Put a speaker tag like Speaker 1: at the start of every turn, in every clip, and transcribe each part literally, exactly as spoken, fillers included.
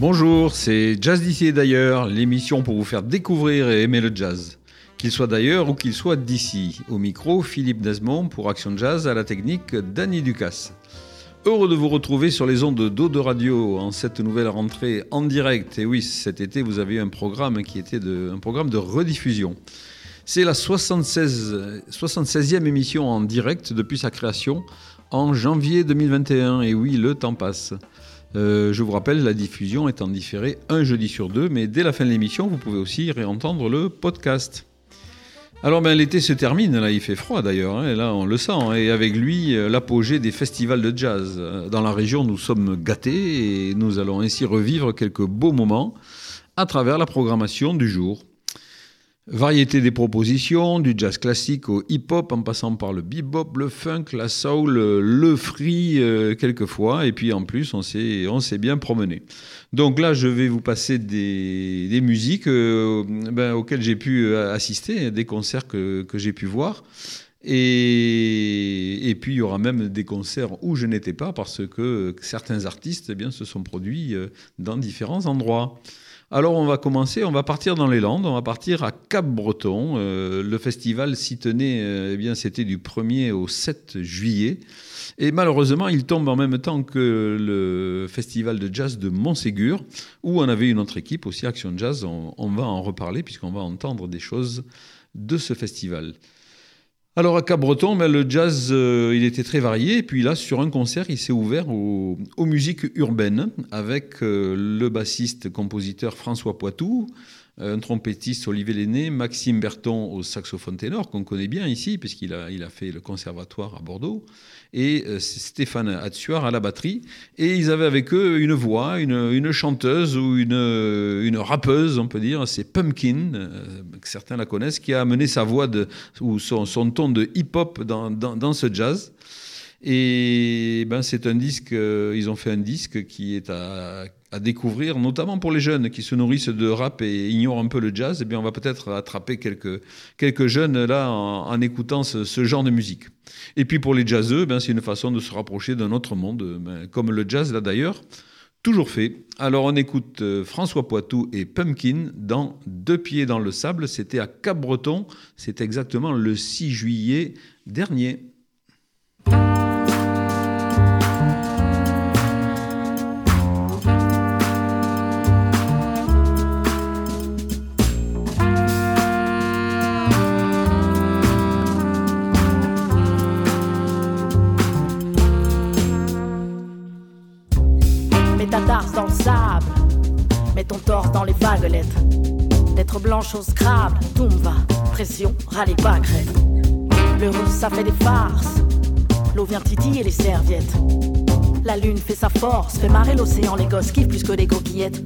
Speaker 1: Bonjour, c'est Jazz d'ici et d'ailleurs, l'émission pour vous faire découvrir et aimer le jazz. Qu'il soit d'ailleurs ou qu'il soit d'ici. Au micro, Philippe Desmond pour Action Jazz, à la technique, Danny Ducasse. Heureux de vous retrouver sur les ondes d'Eau de Radio en cette nouvelle rentrée en direct. Et oui, cet été, vous avez eu un programme qui était de, un programme de rediffusion. C'est la soixante-seize, soixante-seizième émission en direct depuis sa création en janvier deux mille vingt et un. Et oui, le temps passe. Euh, je vous rappelle, la diffusion est en différé un jeudi sur deux, mais dès la fin de l'émission, vous pouvez aussi réentendre le podcast. Alors ben, l'été se termine, là il fait froid d'ailleurs, hein, et là on le sent, hein, et avec lui l'apogée des festivals de jazz. Dans la région, nous sommes gâtés et nous allons ainsi revivre quelques beaux moments à travers la programmation du jour. Variété des propositions, du jazz classique au hip-hop, en passant par le bebop, le funk, la soul, le free euh, quelquefois, et puis en plus on s'est, on s'est bien promené. Donc là je vais vous passer des, des musiques euh, ben, auxquelles j'ai pu assister, des concerts que, que j'ai pu voir, et, et puis il y aura même des concerts où je n'étais pas parce que certains artistes eh bien, se sont produits dans différents endroits. Alors on va commencer, on va partir dans les Landes, on va partir à Cap-Breton. Euh, le festival s'y tenait, euh, eh bien c'était du premier au sept juillet. Et malheureusement, il tombe en même temps que le festival de jazz de Montségur, où on avait une autre équipe aussi, Action Jazz. On, on va en reparler puisqu'on va entendre des choses de ce festival. Alors à Cap-Breton, ben, le jazz, euh, il était très varié. Et puis là, sur un concert, il s'est ouvert aux, aux musiques urbaines avec euh, le bassiste-compositeur François Poitou, un trompettiste Olivier Lenné, Maxime Berton au saxophone ténor, qu'on connaît bien ici, puisqu'il a, il a fait le conservatoire à Bordeaux, et euh, Stéphane Hatsuar à la batterie. Et ils avaient avec eux une voix, une, une chanteuse ou une, une rappeuse, on peut dire, c'est Pumpkin, euh, que certains la connaissent, qui a amené sa voix de, ou son, son ton de hip-hop dans, dans, dans ce jazz. Et ben, c'est un disque, euh, ils ont fait un disque qui est à, à découvrir, notamment pour les jeunes qui se nourrissent de rap et ignorent un peu le jazz. Eh bien, on va peut-être attraper quelques, quelques jeunes là en, en écoutant ce, ce genre de musique. Et puis pour les jazzeux, ben, c'est une façon de se rapprocher d'un autre monde, ben, comme le jazz là d'ailleurs, toujours fait. Alors on écoute euh, François Poitou et Pumpkin dans Deux pieds dans le sable. C'était à Cap-Breton, c'était exactement le six juillet dernier.
Speaker 2: Dans le sable, mets ton torse dans les vaguelettes. D'être blanche au Scrabble, tout me va. Pression, rallye pas crête. Le russe, ça fait des farces. L'eau vient titiller les serviettes. La lune fait sa force, fait marrer l'océan. Les gosses kiffent plus que des coquillettes.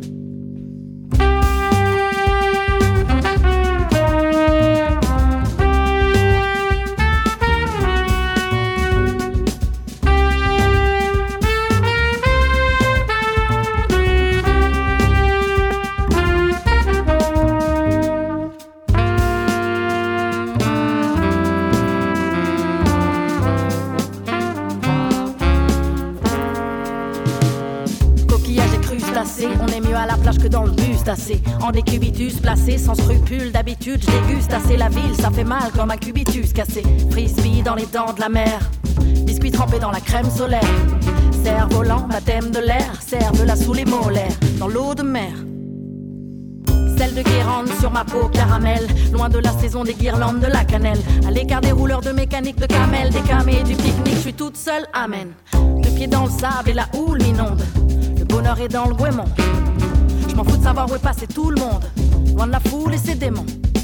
Speaker 2: Dans le bus assez, en décubitus placé sans scrupule d'habitude, je déguste assez la ville, ça fait mal comme un cubitus cassé. Frisbee dans les dents de la mer, biscuit trempé dans la crème solaire, cerf-volant, baptême de l'air, serve-la sous les molaires, dans l'eau de mer. Celle de Guérande sur ma peau caramel, loin de la saison des guirlandes de la cannelle, à l'écart des rouleurs de mécanique de camel, des camés du pique-nique, je suis toute seule, amen. Deux pieds dans le sable et la houle m'inonde, le bonheur est dans le goémon. Je m'en fous de savoir où est passé tout le monde, loin de la foule et ses démons.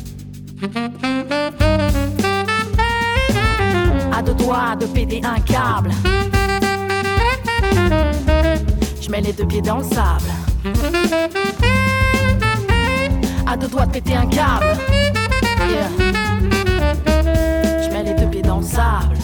Speaker 2: À deux doigts de péter un câble, je mets les deux pieds dans le sable. À deux doigts de péter un câble, yeah. Je mets les deux pieds dans le sable.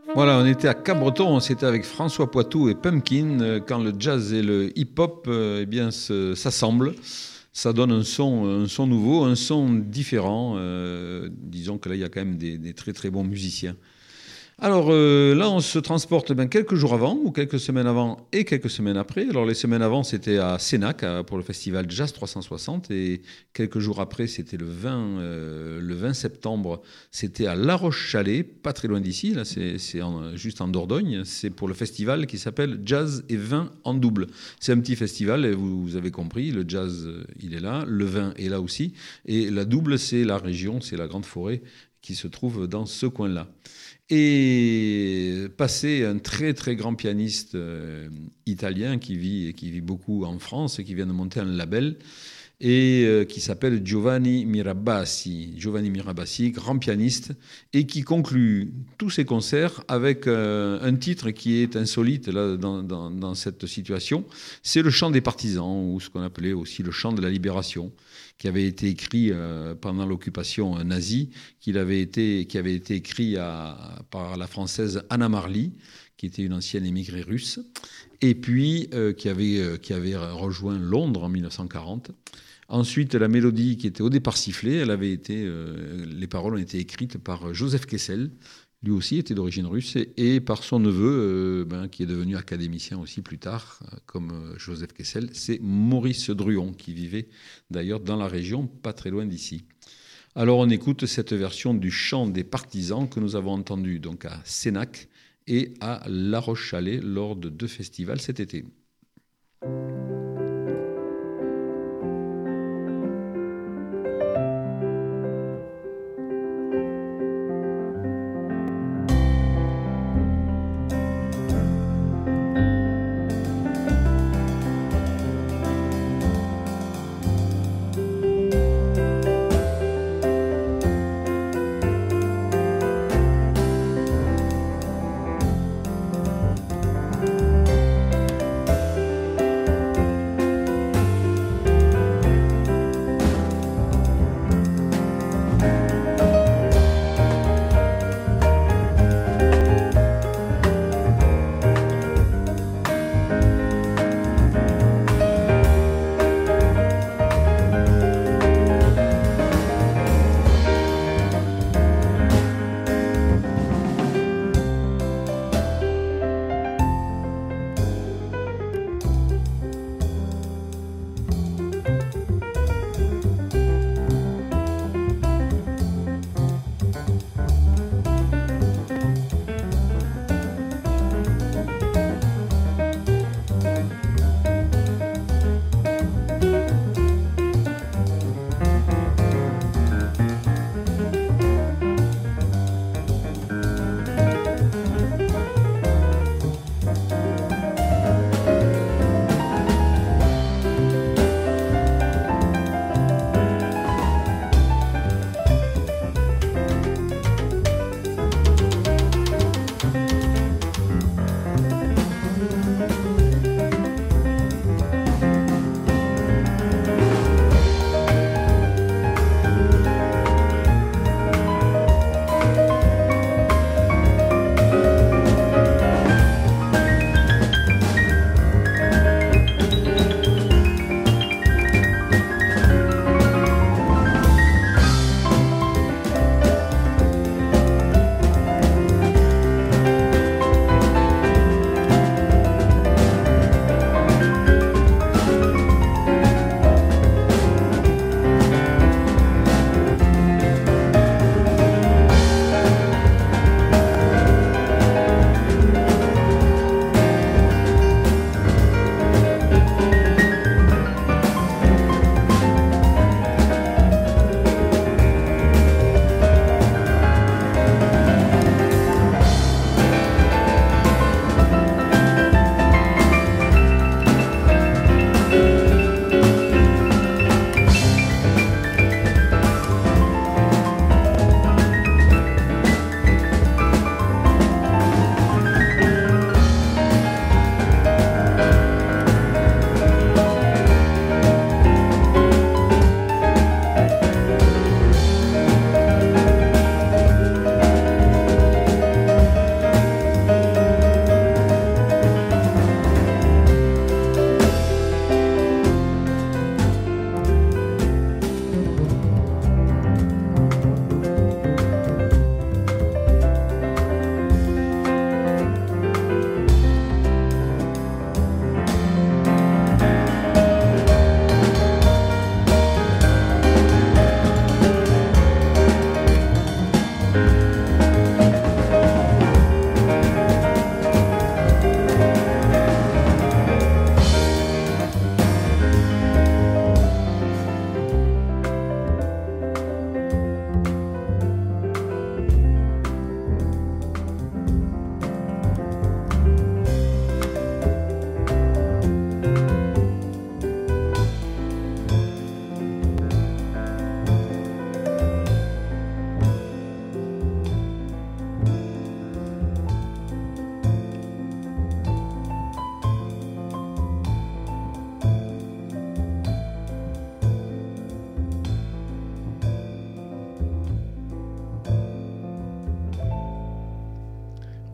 Speaker 1: Voilà, on était à Cap-Breton, c'était avec François Poitou et Pumpkin, euh, quand le jazz et le hip-hop euh, eh bien, se- s'assemblent. Ça donne un son, un son nouveau, un son différent. Euh, disons que là, il y a quand même des, des très très bons musiciens. Alors euh, là, on se transporte ben, quelques jours avant, ou quelques semaines avant et quelques semaines après. Alors les semaines avant, c'était à Sénac à- pour le festival Jazz trois cent soixante, et quelques jours après, c'était le vingt, euh, le vingt septembre, c'était à La Roche-Chalais, pas très loin d'ici, là c'est c'est en- juste en Dordogne. C'est pour le festival qui s'appelle Jazz et Vin en double. C'est un petit festival, et vous, vous avez compris, le jazz, euh, il est là, le vin est là aussi, et la double, c'est la région, c'est la Grande Forêt qui se trouve dans ce coin-là. Et passé un très très grand pianiste euh, italien qui vit, qui vit beaucoup en France et qui vient de monter un label et euh, qui s'appelle Giovanni Mirabassi. Giovanni Mirabassi, grand pianiste, et qui conclut tous ses concerts avec euh, un titre qui est insolite là, dans, dans, dans cette situation. C'est le chant des partisans, ou ce qu'on appelait aussi le chant de la libération, qui avait été écrit euh, pendant l'occupation nazie, qu'il avait été, qui avait été écrit à, par la française Anna Marly, qui était une ancienne émigrée russe, et puis euh, qui, avait, euh, qui avait rejoint Londres en mille neuf cent quarante. Ensuite, la mélodie qui était au départ sifflée, elle avait été, euh, les paroles ont été écrites par Joseph Kessel, lui aussi était d'origine russe, et, et par son neveu, euh, ben, qui est devenu académicien aussi plus tard, euh, comme euh, Joseph Kessel, c'est Maurice Druon, qui vivait d'ailleurs dans la région, pas très loin d'ici. Alors on écoute cette version du chant des partisans que nous avons entendu donc à Sénac et à La Roche-Chalais lors de deux festivals cet été.
Speaker 3: Thank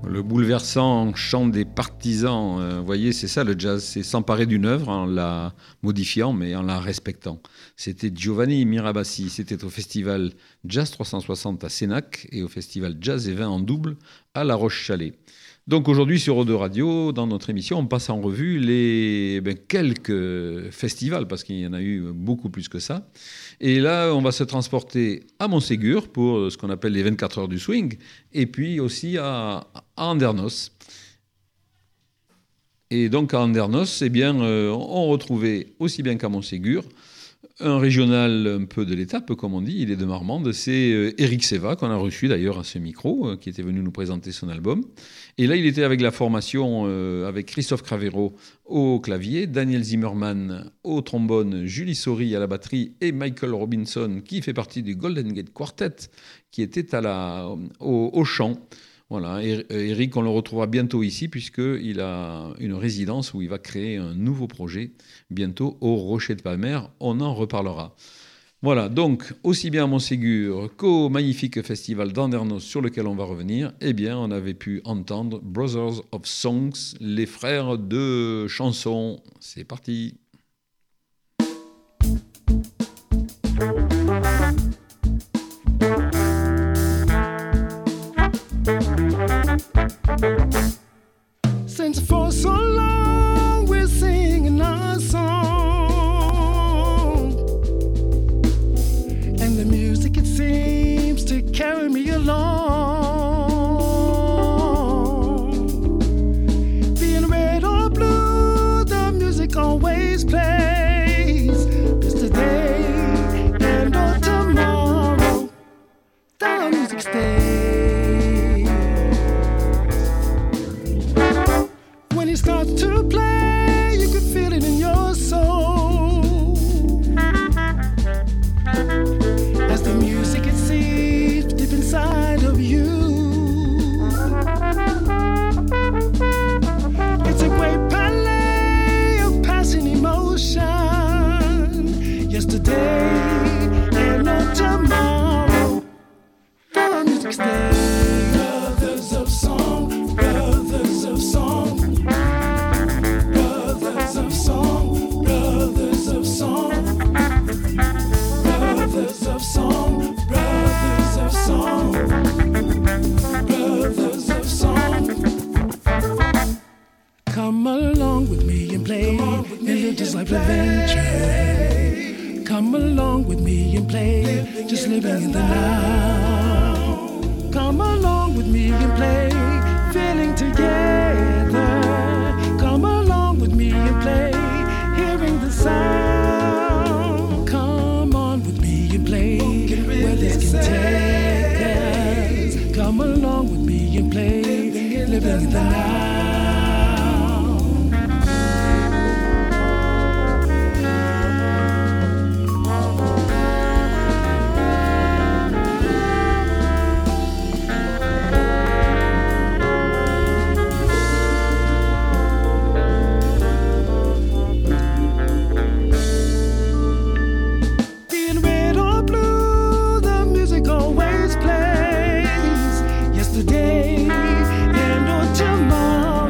Speaker 1: Le bouleversant chant des partisans, euh, vous voyez, c'est ça le jazz, c'est s'emparer d'une œuvre en la modifiant mais en la respectant. C'était Giovanni Mirabassi, c'était au festival Jazz trois cent soixante à Sénac et au festival Jazz et Vin en double à La Roche-Chalais. Donc aujourd'hui sur O deux Radio, dans notre émission, on passe en revue les ben, quelques festivals, parce qu'il y en a eu beaucoup plus que ça. Et là, on va se transporter à Montségur pour ce qu'on appelle les vingt-quatre heures du swing, et puis aussi à, à Andernos. Et donc à Andernos, eh bien, euh, on retrouvait aussi bien qu'à Montségur un régional un peu de l'étape, comme on dit, il est de Marmande, c'est euh, Eric Seva, qu'on a reçu d'ailleurs à ce micro, euh, qui était venu nous présenter son album. Et là, il était avec la formation, euh, avec Christophe Cravero au clavier, Daniel Zimmerman au trombone, Julie Sori à la batterie et Michael Robinson, qui fait partie du Golden Gate Quartet, qui était à la, au, au chant. Voilà, Eric, on le retrouvera bientôt ici puisqu'il a une résidence où il va créer un nouveau projet bientôt au Rocher de Palmer. On en reparlera. Voilà, donc aussi bien à Montségur qu'au magnifique festival d'Andernos sur lequel on va revenir, eh bien, on avait pu entendre Brothers of Songs, les frères de chansons. C'est parti.
Speaker 3: Since for so long we're singing our song, and the music it seems to carry me along. Being red or blue, the music always plays. Just today and or tomorrow, the music stays. When it starts to play, you can feel it in your soul. As the music it seeps deep inside of you. It's a great ballet of passing emotion. Yesterday and not tomorrow, the music stays. Brothers of song, brothers of song. Brothers of song, brothers of song, brothers of song, brothers of song, brothers of song. Come along with me and play, and live this life adventure. Come along with me and play, just living in the now. Come along with me and play, feeling together. Come along with me and play, hearing the sound. Come on with me and play, where this can take us. Come along with me and play, living in the now. Yesterday and or tomorrow.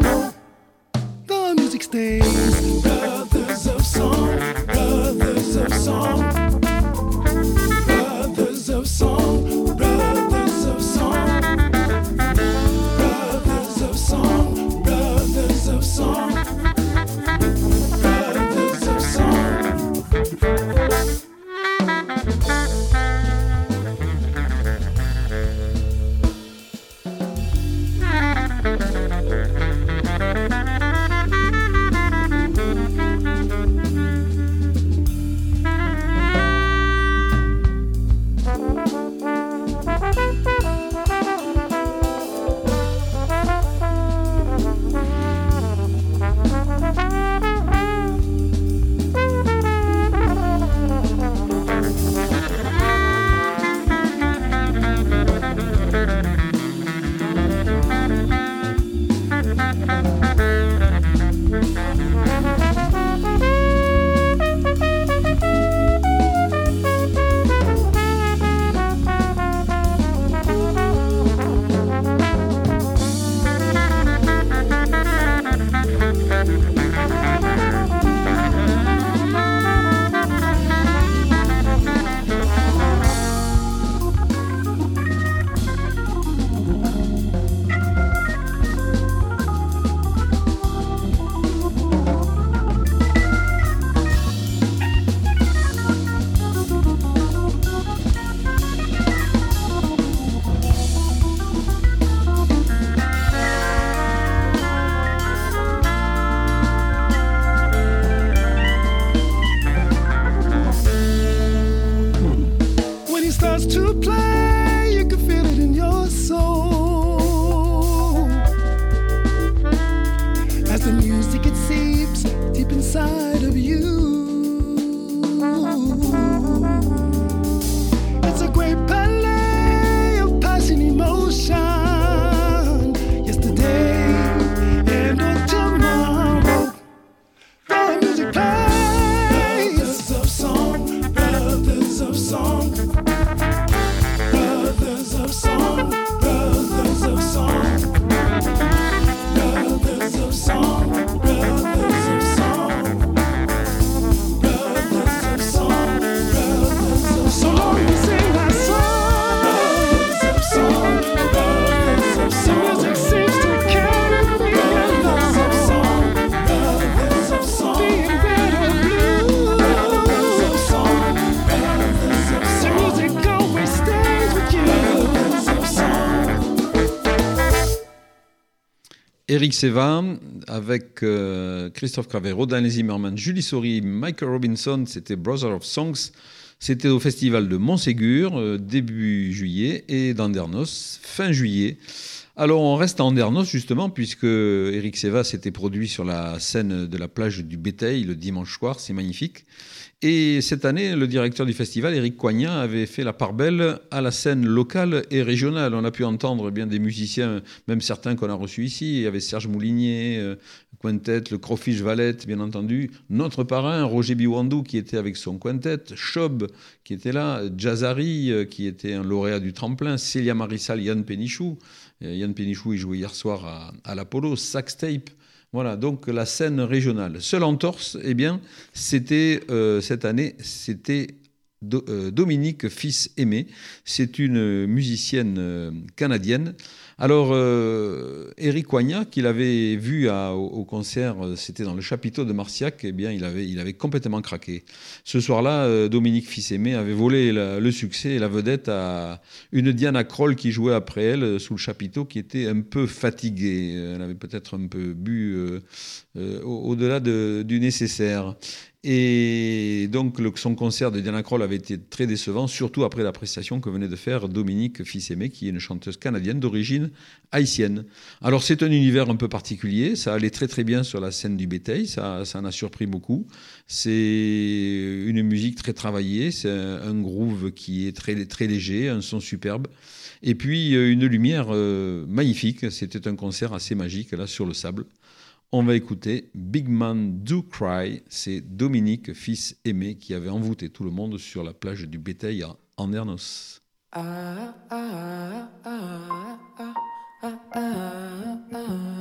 Speaker 1: Eric Seva avec euh, Christophe Cravero, Daniel Zimmerman, Julie Sori, Michael Robinson, c'était Brother of Songs. C'était au festival de Montségur, euh, début juillet, et d'Andernos, fin juillet. Alors on reste à Andernos justement, puisque Eric Seva s'était produit sur la scène de la plage du Béteil le dimanche soir, c'est magnifique. Et cette année, le directeur du festival, Éric Coignat, avait fait la part belle à la scène locale et régionale. On a pu entendre bien des musiciens, même certains qu'on a reçus ici. Il y avait Serge Moulinier, euh, Quintet, le Crawfish Valette, bien entendu. Notre parrain, Roger Biwandou, qui était avec son Quintet. Chob, qui était là. Jazari, euh, qui était un lauréat du tremplin. Célia Marissal, Yann Pénichou. Euh, Yann Pénichou, il jouait hier soir à, à l'Apollo. Sax Tape. Voilà, donc la scène régionale. Seule entorse, eh bien, c'était, euh, cette année, c'était Do, euh, Dominique Fils-Aimé. C'est une musicienne euh, canadienne. Alors, euh, Éric Coignat, qu'il avait vu à, au, au concert, c'était dans le chapiteau de Marciac, eh bien, il avait, il avait complètement craqué. Ce soir-là, euh, Dominique Fils-Aimé avait volé la, le succès et la vedette à une Diana Kroll qui jouait après elle sous le chapiteau, qui était un peu fatiguée. Elle avait peut-être un peu bu euh, euh, au-delà de, du nécessaire. Et donc, le, son concert de Diana Kroll avait été très décevant, surtout après la prestation que venait de faire Dominique Fils-Aimé, qui est une chanteuse canadienne d'origine haïtienne. Alors, c'est un univers un peu particulier. Ça allait très, très bien sur la scène du Béteil. Ça, ça en a surpris beaucoup. C'est une musique très travaillée. C'est un, un groove qui est très, très léger, un son superbe. Et puis, une lumière euh, magnifique. C'était un concert assez magique, là, sur le sable. On va écouter Big Man Do Cry. C'est Dominique Fils-Aimé qui avait envoûté tout le monde sur la plage du Béteil à Andernos. Ah, ah, ah, ah, ah, ah, ah, ah,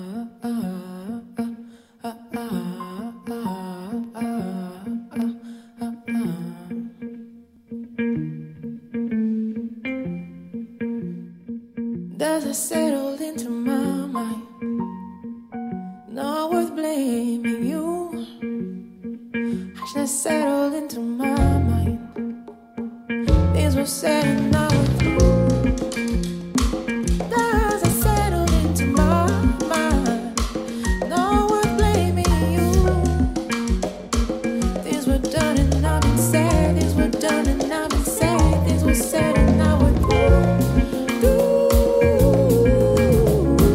Speaker 1: ah, Does it settle into my mind? Not worth blaming you. I should have settled into my mind. Things were said and now with you. Does it settle into my mind? Not worth blaming you. Things were done and now been said. Things were done and now been said. Things were said and now with you. Ooh.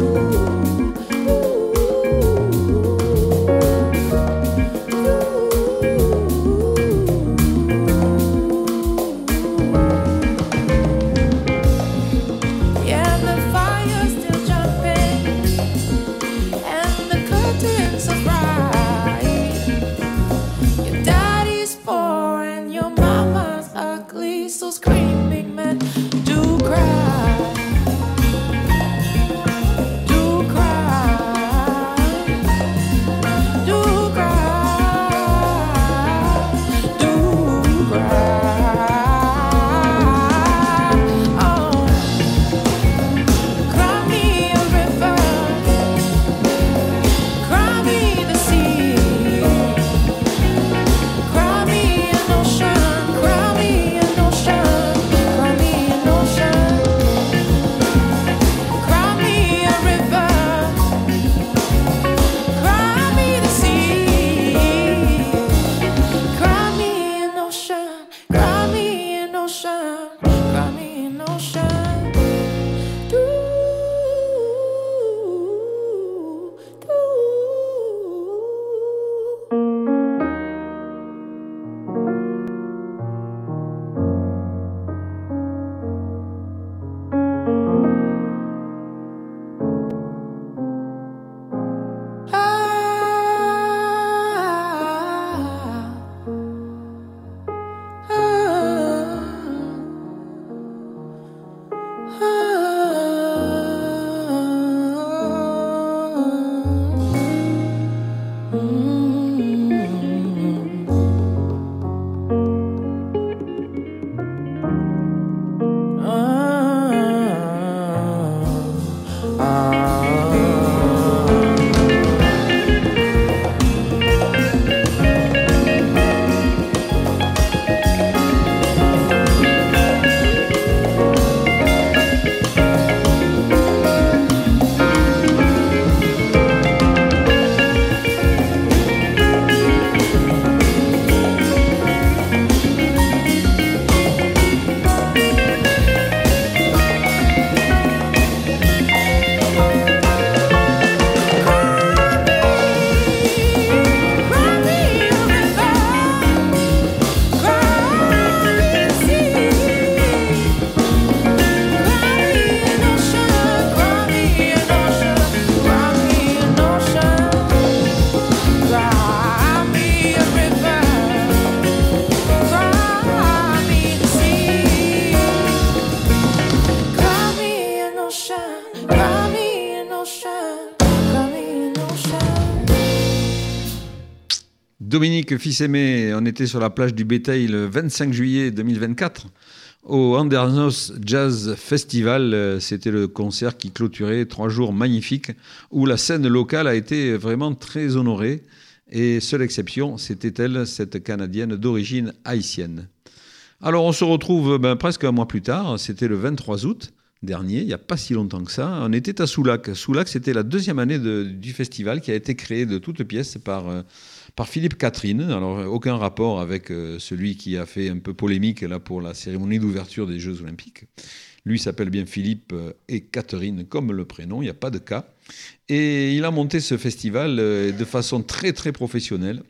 Speaker 1: Dominique Fils-Aimé, on était sur la plage du Bétail le vingt-cinq juillet deux mille vingt-quatre au Andernos Jazz Festival. C'était le concert qui clôturait trois jours magnifiques où la scène locale a été vraiment très honorée. Et seule exception, c'était elle, cette Canadienne d'origine haïtienne. Alors on se retrouve ben, presque un mois plus tard, c'était le vingt-trois août dernier, il n'y a pas si longtemps que ça. On était à Soulac. Soulac, c'était la deuxième année de, du festival qui a été créé de toutes pièces par, euh, par Philippe Catherine. Alors aucun rapport avec euh, celui qui a fait un peu polémique là, pour la cérémonie d'ouverture des Jeux Olympiques. Lui s'appelle bien Philippe et Catherine comme le prénom, il n'y a pas de cas. Et il a monté ce festival euh, de façon très très professionnelle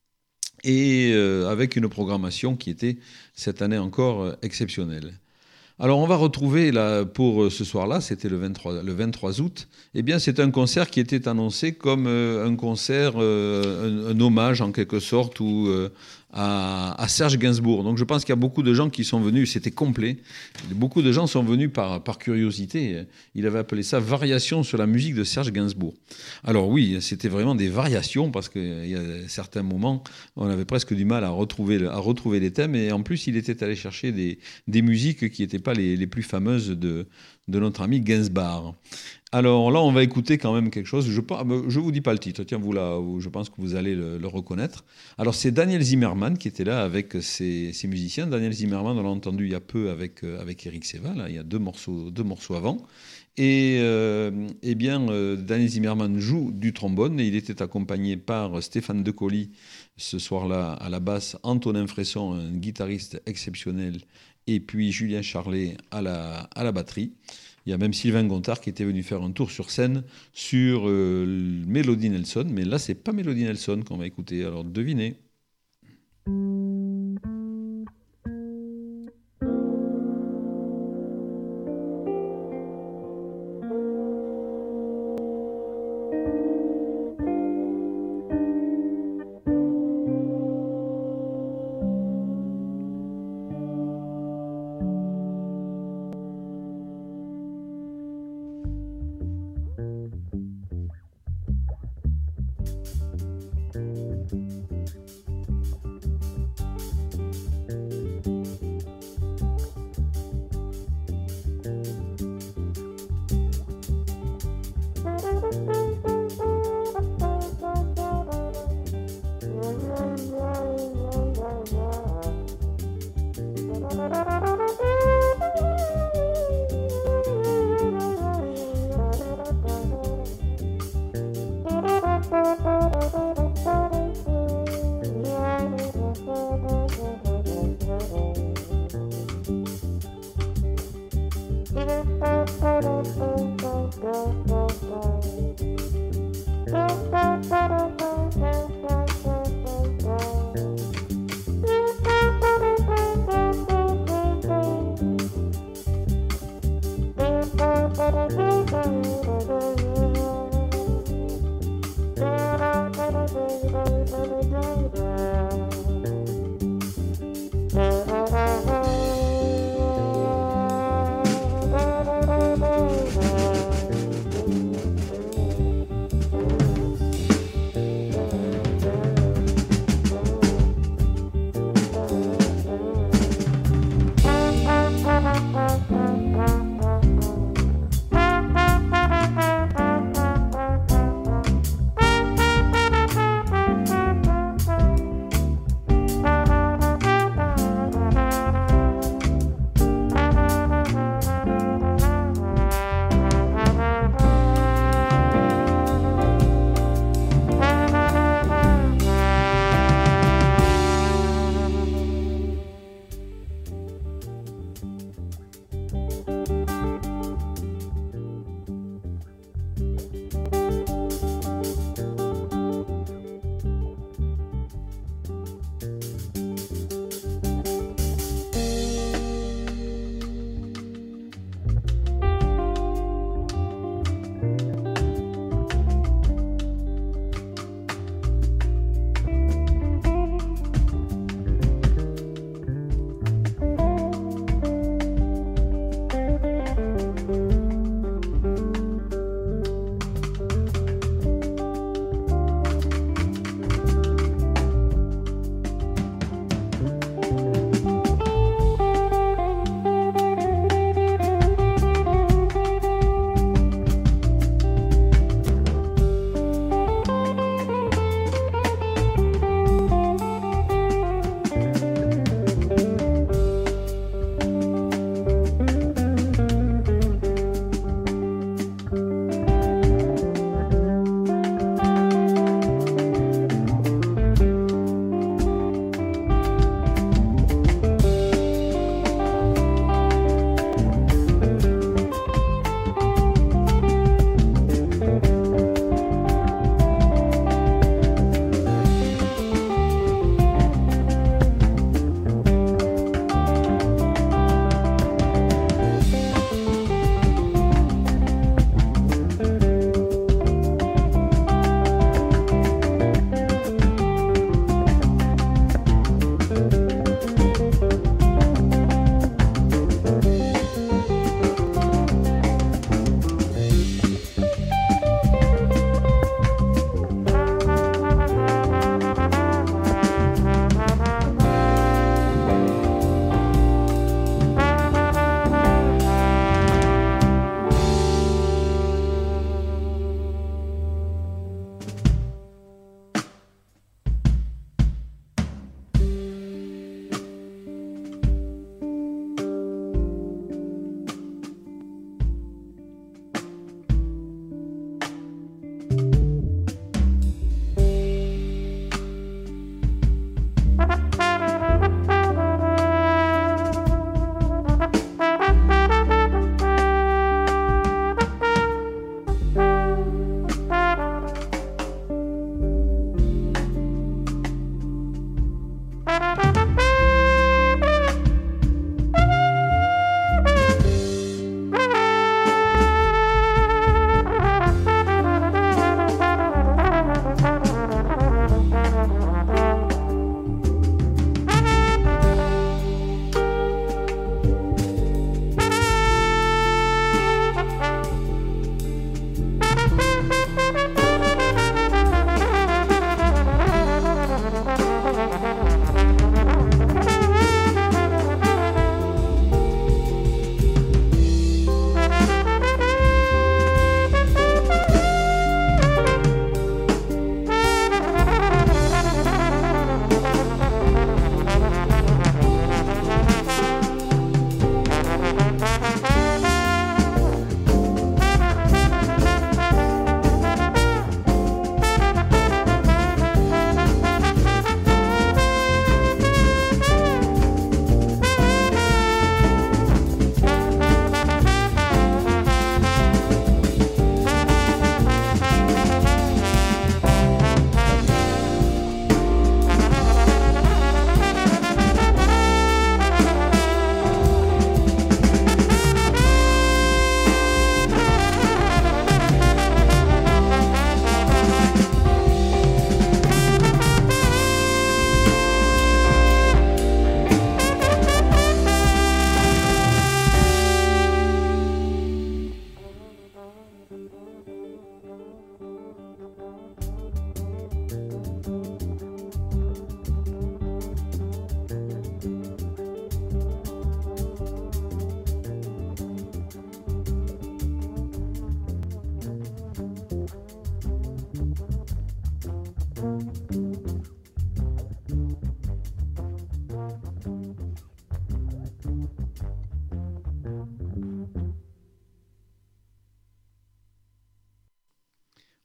Speaker 1: et euh, avec une programmation qui était cette année encore euh, exceptionnelle. Alors on va retrouver là, pour ce soir-là, c'était le vingt-trois, le vingt-trois août, eh bien c'est un concert qui était annoncé comme euh, un concert, euh, un, un hommage en quelque sorte ou, euh, à, à Serge Gainsbourg. Donc je pense qu'il y a beaucoup de gens qui sont venus, c'était complet, beaucoup de gens sont venus par, par curiosité. Il avait appelé ça « Variations sur la musique de Serge Gainsbourg ». Alors oui, c'était vraiment des variations parce qu'il y a certains moments, on avait presque du mal à retrouver, à retrouver les thèmes et en plus il était allé chercher des, des musiques qui n'étaient pas les, les plus fameuses de, de notre ami Gainsbourg. Alors là, on va écouter quand même quelque chose. Je ne vous dis pas le titre, tiens, vous là, je pense que vous allez le, le reconnaître. Alors c'est Daniel Zimmerman qui était là avec ses, ses musiciens. Daniel Zimmerman, on l'a entendu il y a peu avec, avec Eric Seva, là, il y a deux morceaux, deux morceaux avant. Et euh, eh bien, euh, Daniel Zimmerman joue du trombone et il était accompagné par Stéphane Decolli ce soir-là à la basse, Antonin Fresson, un guitariste exceptionnel, et puis Julien Charlet à la, à la batterie. Il y a même Sylvain Gontard qui était venu faire un tour sur scène sur euh, Melody Nelson, mais là c'est pas Melody Nelson qu'on va écouter, alors devinez.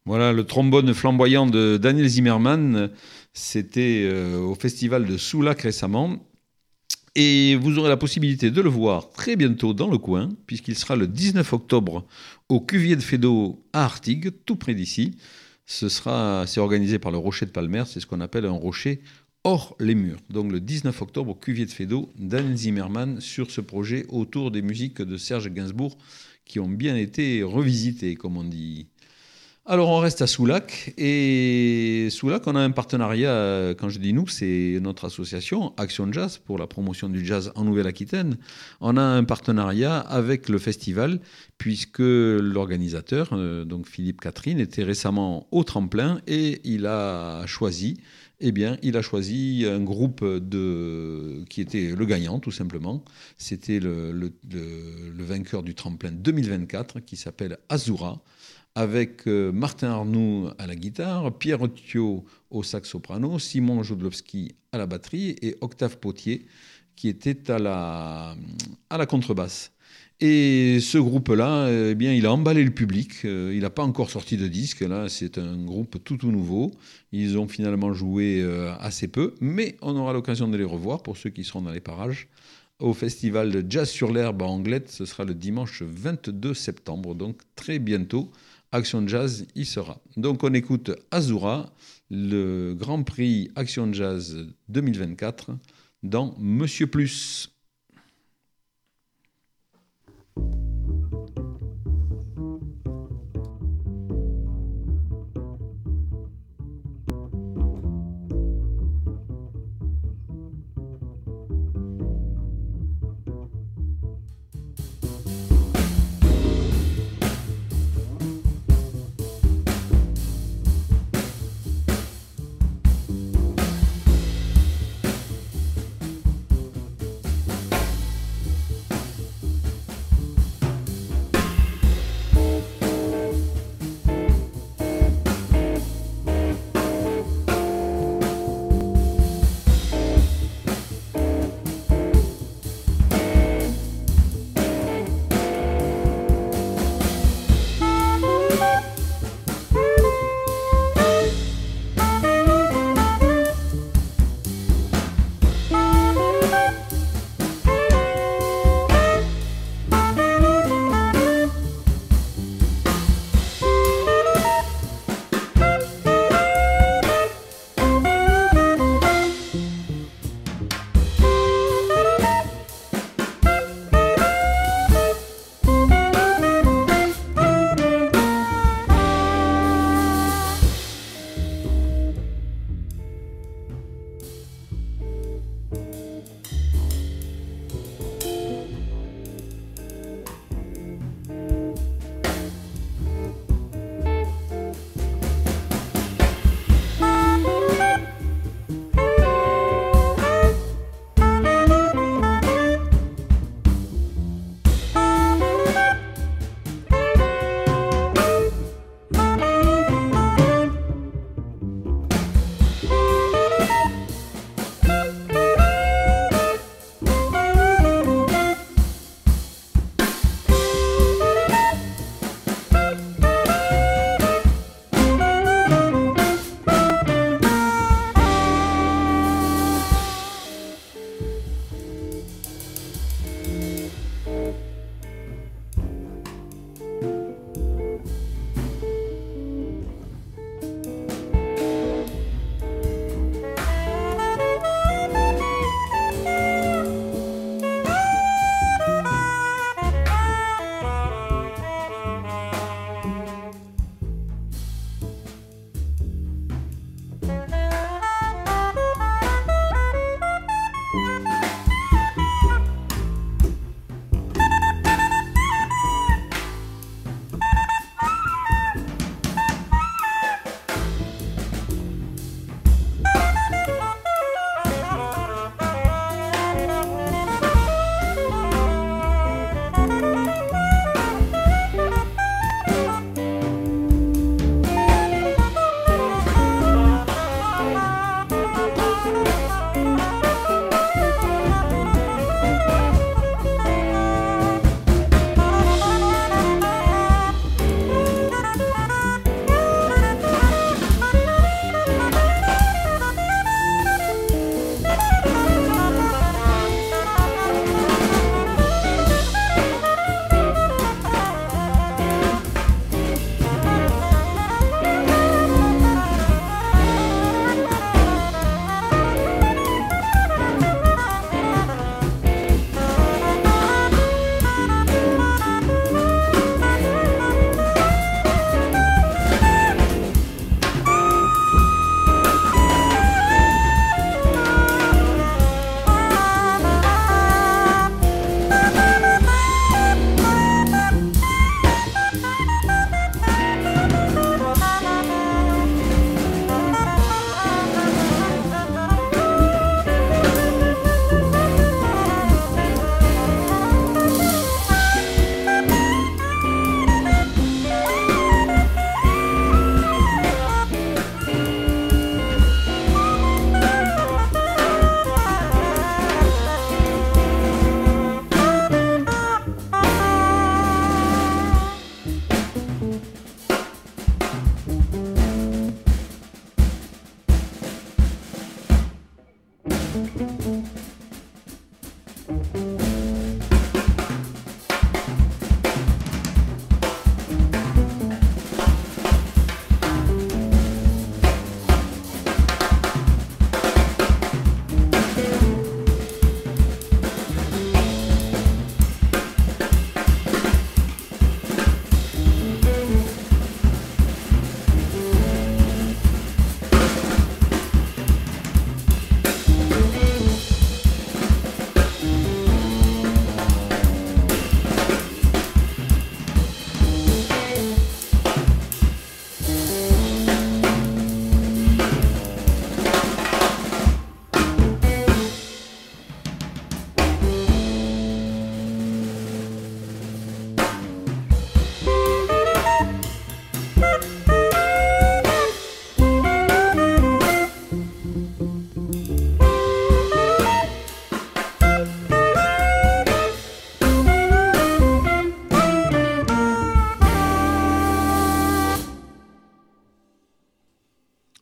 Speaker 1: Voilà, le trombone flamboyant de Daniel Zimmerman, c'était euh, au festival de Soulac récemment. Et vous aurez la possibilité de le voir très bientôt dans le coin, puisqu'il sera le dix-neuf octobre au Cuvier de Fédot à Artigues, tout près d'ici. Ce sera, c'est organisé par le Rocher de Palmer, c'est ce qu'on appelle un rocher hors les murs. Donc le dix-neuf octobre au Cuvier de Fédot, Daniel Zimmerman sur ce projet autour des musiques de Serge Gainsbourg qui ont bien été revisitées, comme on dit. Alors on reste à Soulac, et Soulac, on a un partenariat, quand je dis nous, c'est notre association Action Jazz pour la promotion du jazz en Nouvelle-Aquitaine. On a un partenariat avec le festival, puisque l'organisateur, donc Philippe Catherine, était récemment au tremplin et il a choisi, eh bien, il a choisi un groupe de, qui était le gagnant, tout simplement. C'était le, le, le, le vainqueur du tremplin deux mille vingt-quatre, qui s'appelle Azura, avec Martin Arnoux à la guitare, Pierre Thiot au sax-soprano, Simon Jodlowski à la batterie et Octave Potier qui était à la, à la contrebasse. Et ce groupe-là, eh bien, il a emballé le public. Il n'a pas encore sorti de disque. Là, c'est un groupe tout tout nouveau. Ils ont finalement joué assez peu, mais on aura l'occasion de les revoir pour ceux qui seront dans les parages. Au festival de Jazz sur l'herbe à Anglette, ce sera le dimanche vingt-deux septembre, donc très bientôt. Action Jazz y sera. Donc on écoute Azura, le Grand Prix Action Jazz deux mille vingt-quatre dans Monsieur Plus.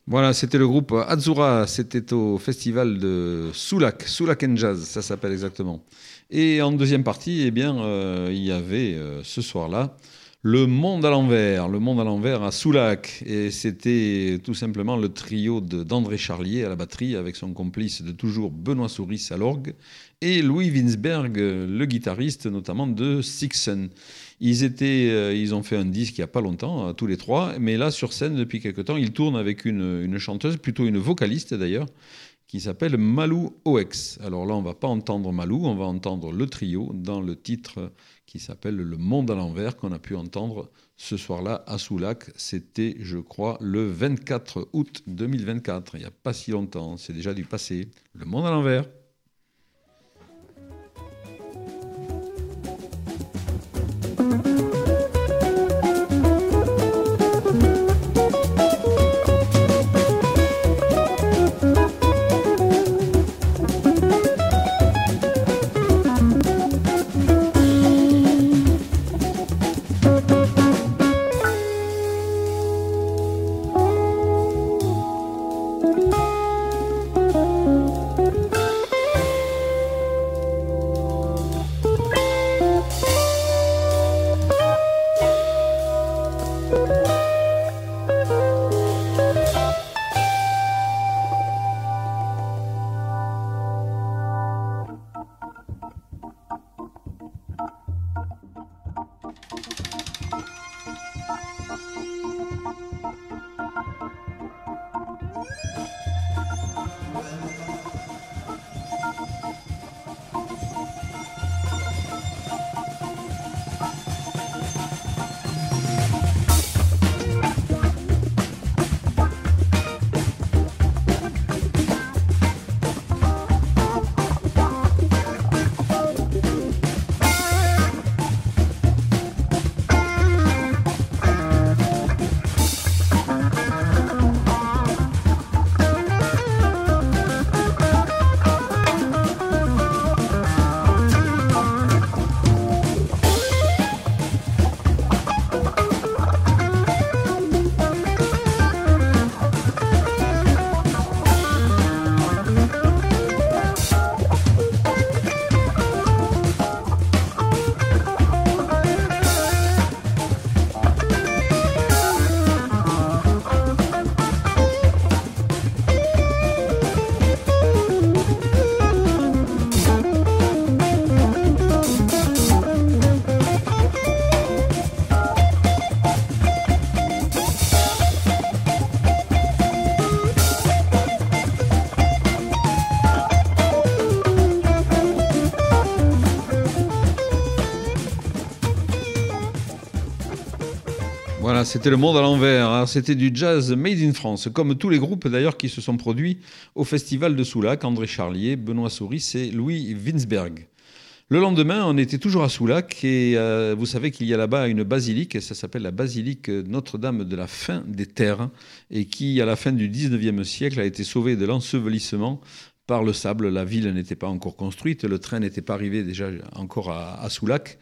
Speaker 1: Voilà, c'était le groupe Azura, c'était au festival de Soulac, Soulac and Jazz, ça s'appelle exactement. Et en deuxième partie, eh bien, euh, il y avait euh, ce soir-là le Monde à l'envers, le Monde à l'envers à Soulac. Et c'était tout simplement le trio de, d'André Charlier à la batterie avec son complice de toujours Benoît Souris à l'orgue et Louis Winsberg, le guitariste notamment de Sixen. Ils, étaient, euh, ils ont fait un disque il n'y a pas longtemps, euh, tous les trois, mais là, sur scène, depuis quelque temps, ils tournent avec une, une chanteuse, plutôt une vocaliste d'ailleurs, qui s'appelle Malou Oex. Alors là, on ne va pas entendre Malou, on va entendre le trio dans le titre qui s'appelle Le Monde à l'envers, qu'on a pu entendre ce soir-là à Soulac. C'était, je crois, le vingt-quatre août deux mille vingt-quatre, il n'y a pas si longtemps, c'est déjà du passé. Le Monde à l'envers. Voilà, c'était le Monde à l'envers. Alors, c'était du jazz made in France, comme tous les groupes d'ailleurs qui se sont produits au festival de Soulac, André Charlier, Benoît Souris et Louis Winsberg. Le lendemain, on était toujours à Soulac et euh, vous savez qu'il y a là-bas une basilique, et ça s'appelle la basilique Notre-Dame de la Fin des Terres, et qui, à la fin du dix-neuvième siècle, a été sauvée de l'ensevelissement par le sable. La ville n'était pas encore construite, le train n'était pas arrivé déjà encore à, à Soulac.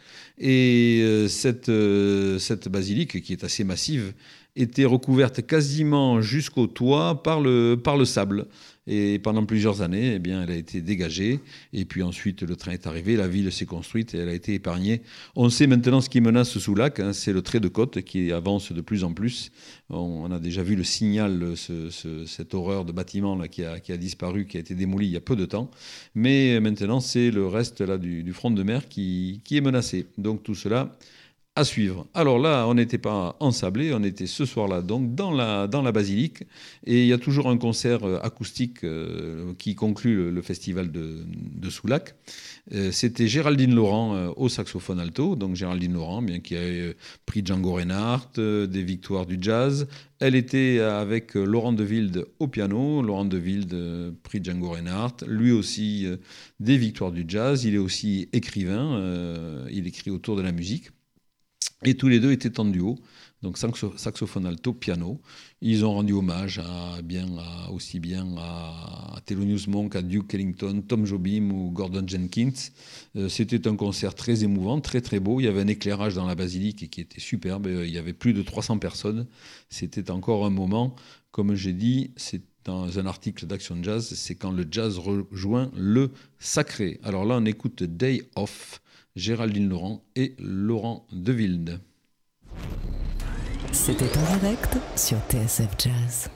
Speaker 1: Et euh, cette, euh, cette basilique, qui est assez massive, était recouverte quasiment jusqu'au toit par le, par le sable. Et pendant plusieurs années, eh bien, elle a été dégagée. Et puis ensuite, le train est arrivé, la ville s'est construite et elle a été épargnée. On sait maintenant ce qui menace Soulac, hein, c'est le trait de côte qui avance de plus en plus. On, on a déjà vu le signal, ce, ce, cette horreur de bâtiment là, qui, a, qui a disparu, qui a été démoli il y a peu de temps. Mais maintenant, c'est le reste là, du, du front de mer qui, qui est menacé. Donc tout cela à suivre. Alors là, on n'était pas ensablé, on était ce soir-là donc dans la, dans la basilique, et il y a toujours un concert acoustique euh, qui conclut le, le festival de, de Soulac. Euh, c'était Géraldine Laurent euh, au saxophone alto, donc Géraldine Laurent, bien qui a euh, pris Django Reinhardt, euh, des victoires du jazz. Elle était avec euh, Laurent de Wilde au piano, Laurent de Wilde euh, pris Django Reinhardt, lui aussi euh, des victoires du jazz. Il est aussi écrivain, euh, il écrit autour de la musique. Et tous les deux étaient en duo, donc saxophone alto, piano. Ils ont rendu hommage à, bien, à, aussi bien à Thelonious Monk, à Duke Ellington, Tom Jobim ou Gordon Jenkins. Euh, c'était un concert très émouvant, très très beau. Il y avait un éclairage dans la basilique qui était superbe. Il y avait plus de trois cents personnes. C'était encore un moment, comme j'ai dit, c'est dans un article d'Action Jazz, c'est quand le jazz rejoint le sacré. Alors là, on écoute Day Off, Géraldine Laurent et Laurent Deville.
Speaker 4: C'était en direct sur T S F Jazz.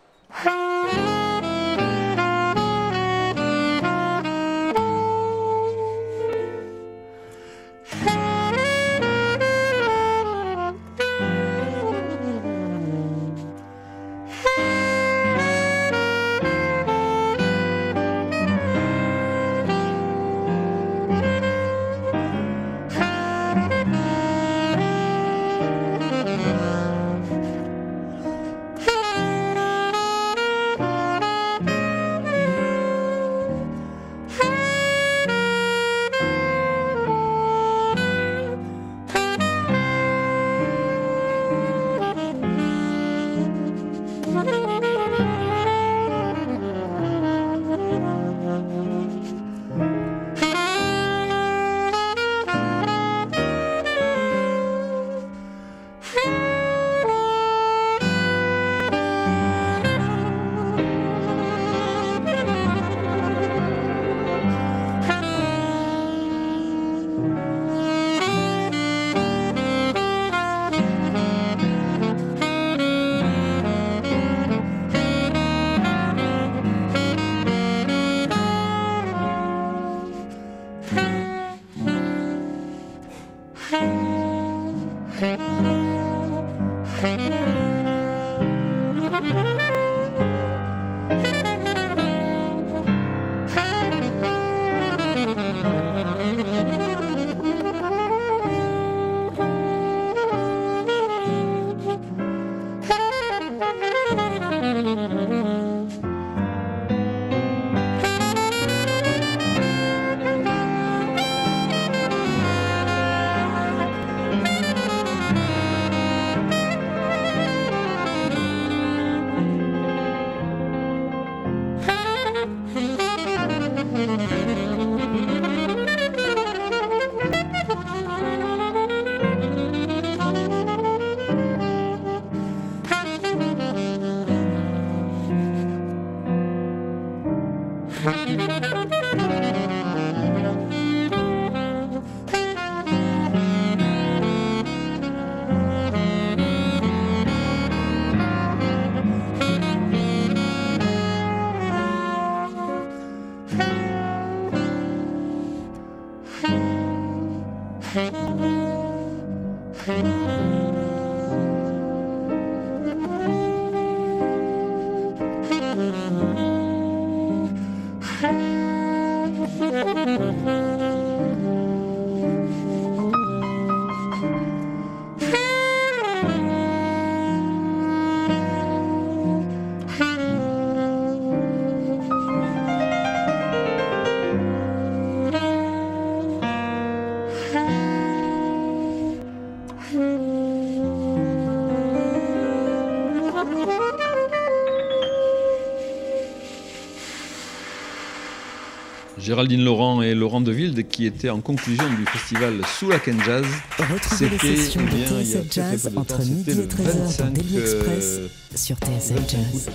Speaker 1: Géraldine Laurent et Laurent Deville qui étaient en conclusion du festival Soulaken Jazz.
Speaker 4: Retrouvez les sessions de T S F Jazz entre midi et treize heures dans Daily Express sur T S F Jazz.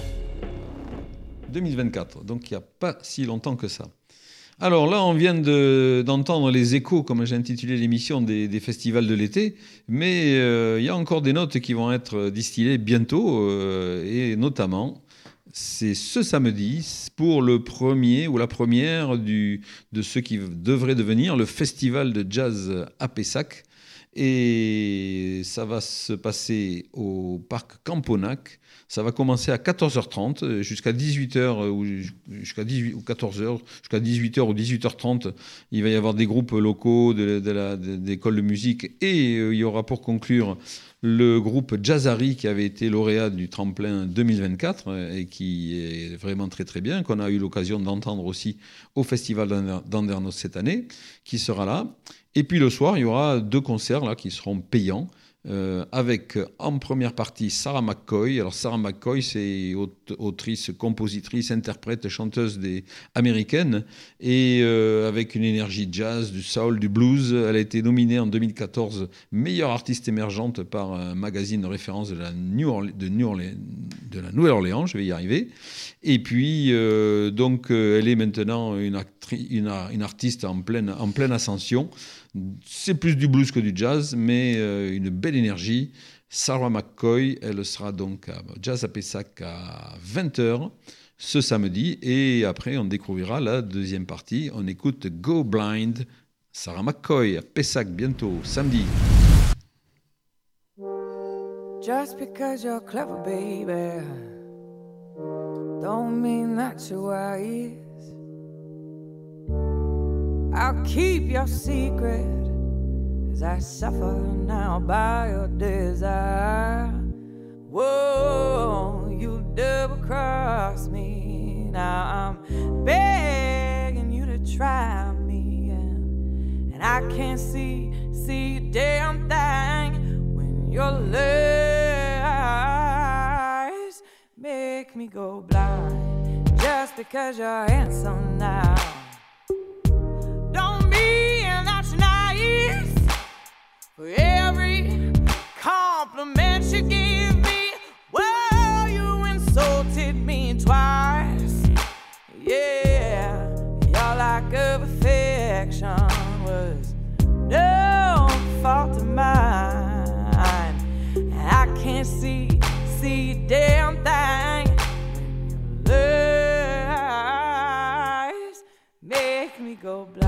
Speaker 1: deux mille vingt-quatre, donc il n'y a pas si longtemps que ça. Alors là, on vient de, d'entendre les échos, comme j'ai intitulé l'émission, des, des festivals de l'été, mais euh, il y a encore des notes qui vont être distillées bientôt, euh, et notamment... C'est ce samedi pour le premier ou la première du, de ce qui devrait devenir le festival de jazz à Pessac. Et ça va se passer au parc Camponac. Ça va commencer à quatorze heures trente jusqu'à dix-huit heures ou jusqu'à dix-huit ou quatorze heures, jusqu'à dix-huit heures ou dix-huit heures trente. Il va y avoir des groupes locaux de, de la, de, d'écoles de musique et euh, il y aura pour conclure le groupe Jazzari qui avait été lauréat du tremplin deux mille vingt-quatre et qui est vraiment très très bien, qu'on a eu l'occasion d'entendre aussi au Festival d'Andernos cette année, qui sera là. Et puis le soir, il y aura deux concerts là, qui seront payants. Euh, avec en première partie Sarah McCoy. Alors Sarah McCoy, c'est autrice, compositrice, interprète, chanteuse des américaine et euh, avec une énergie jazz, du soul, du blues. Elle a été nominée en deux mille quatorze meilleure artiste émergente par un magazine de référence de la, New Orle- de, New Orle- de la Nouvelle-Orléans, je vais y arriver. Et puis euh, donc euh, elle est maintenant une, actri- une, une artiste en pleine, en pleine ascension. C'est plus du blues que du jazz, mais euh, une belle énergie. Sarah McCoy, elle sera donc à Jazz à Pessac à vingt heures ce samedi. Et après, on découvrira la deuxième partie. On écoute Go Blind, Sarah McCoy à Pessac bientôt, samedi.
Speaker 5: Just because you're clever, baby, don't mean that you're wise. I'll keep your secret as I suffer now by your desire. Whoa, you double-cross me. Now I'm begging you to try me, and, and I can't see, see a damn thing when your lies make me go blind. Just because you're handsome now don't mean that you're nice. For every compliment you give me, well, you insulted me twice. Yeah, your lack of affection was no fault of mine. And I can't see, see a damn thing when your lies make me go blind.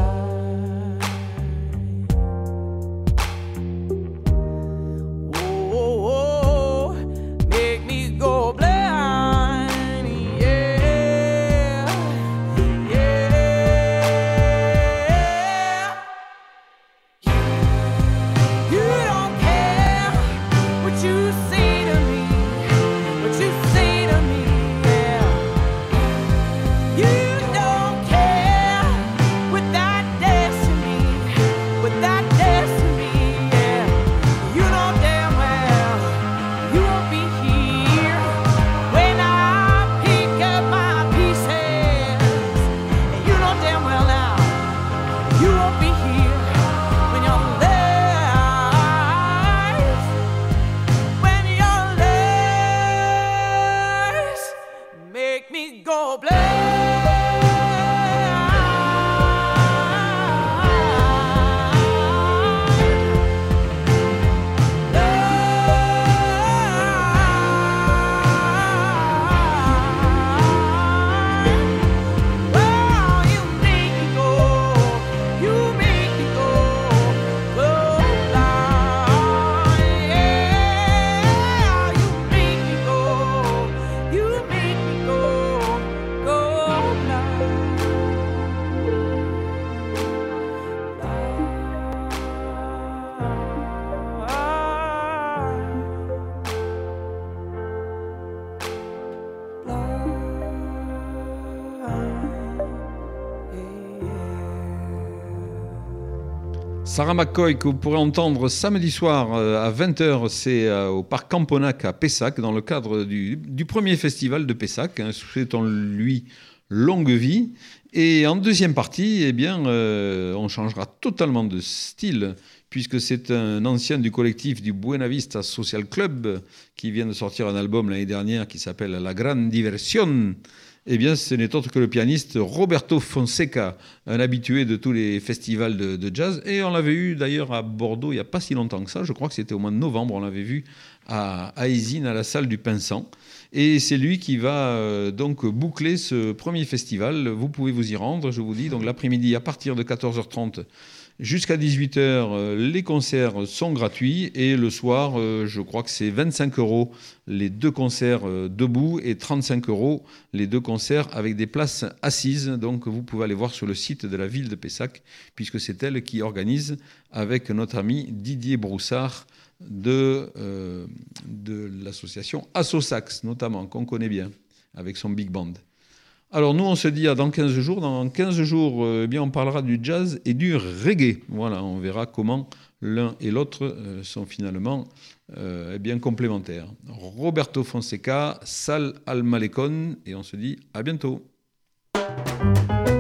Speaker 1: Sarah McCoy, que vous pourrez entendre samedi soir à vingt heures, c'est au Parc Camponac à Pessac, dans le cadre du, du premier festival de Pessac. Hein, souhaitons-lui longue vie. Et en deuxième partie, eh bien, euh, on changera totalement de style, puisque c'est un ancien du collectif du Buena Vista Social Club qui vient de sortir un album l'année dernière qui s'appelle La Gran Diversión. Eh bien, ce n'est autre que le pianiste Roberto Fonseca, un habitué de tous les festivals de, de jazz. Et on l'avait eu d'ailleurs à Bordeaux il n'y a pas si longtemps que ça. Je crois que c'était au mois de novembre. On l'avait vu à, à Aizine, à la salle du Pinsant. Et c'est lui qui va euh, donc boucler ce premier festival. Vous pouvez vous y rendre, je vous dis. Donc l'après-midi, à partir de quatorze heures trente jusqu'à dix-huit heures, euh, les concerts sont gratuits. Et le soir, euh, je crois que c'est vingt-cinq euros les deux concerts euh, debout et trente-cinq euros les deux concerts avec des places assises. Donc vous pouvez aller voir sur le site de la ville de Pessac, puisque c'est elle qui organise avec notre ami Didier Broussard de, euh, de l'association Assosax, notamment, qu'on connaît bien, avec son big band. Alors nous, on se dit à dans quinze jours. Dans quinze jours, euh, eh bien, on parlera du jazz et du reggae. Voilà, on verra comment l'un et l'autre euh, sont finalement euh, eh bien, complémentaires. Roberto Fonseca, Sal Al Malecón, et on se dit à bientôt.